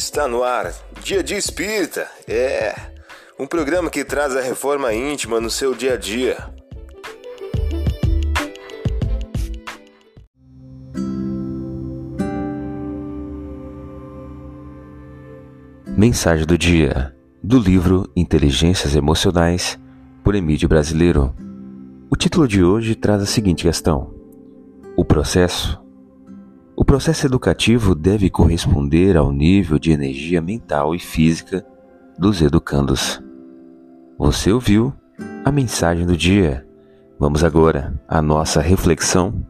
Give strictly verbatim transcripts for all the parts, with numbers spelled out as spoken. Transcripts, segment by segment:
Está no ar, Dia de Espírita, é um programa que traz a reforma íntima no seu dia a dia. Mensagem do dia, do livro Inteligências Emocionais, por Emídio Brasileiro. O título de hoje traz a seguinte questão: o processo. O processo educativo deve corresponder ao nível de energia mental e física dos educandos. Você ouviu a mensagem do dia. Vamos agora à nossa reflexão.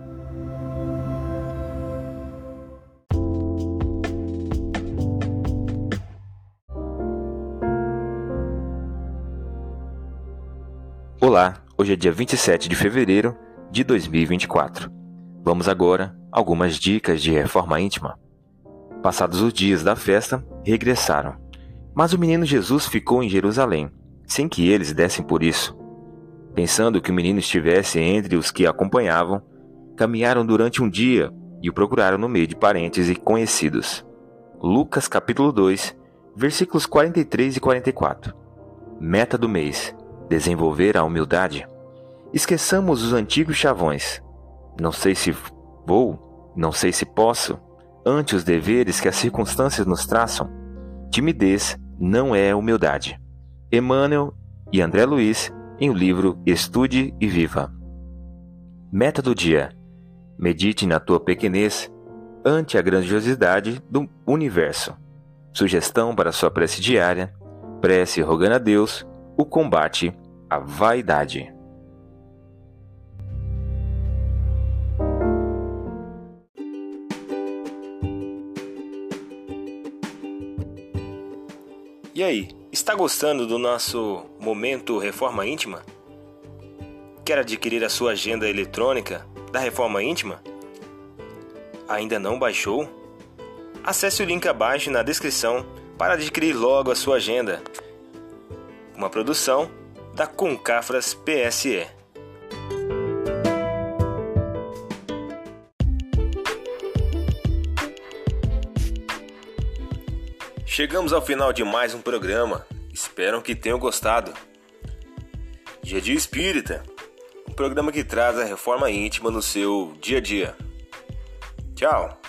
Olá, hoje é dia vinte e sete de fevereiro de dois mil e vinte e quatro. Vamos agora a algumas dicas de reforma íntima. Passados os dias da festa, regressaram. Mas o menino Jesus ficou em Jerusalém, sem que eles dessem por isso. Pensando que o menino estivesse entre os que acompanhavam, caminharam durante um dia e o procuraram no meio de parentes e conhecidos. Lucas capítulo dois, versículos quarenta e três e quarenta e quatro. Meta do mês: desenvolver a humildade. Esqueçamos os antigos chavões. Não sei se vou, não sei se posso, ante os deveres que as circunstâncias nos traçam. Timidez não é humildade. Emmanuel e André Luiz, em o livro Estude e Viva. Meta do dia: medite na tua pequenez ante a grandiosidade do universo. Sugestão para sua prece diária: prece rogando a Deus o combate à vaidade. E aí, está gostando do nosso momento Reforma Íntima? Quer adquirir a sua agenda eletrônica da Reforma Íntima? Ainda não baixou? Acesse o link abaixo na descrição para adquirir logo a sua agenda. Uma produção da Concafras P S E. Chegamos ao final de mais um programa. Espero que tenham gostado. Dia de Espírita, um programa que traz a reforma íntima no seu dia a dia. Tchau!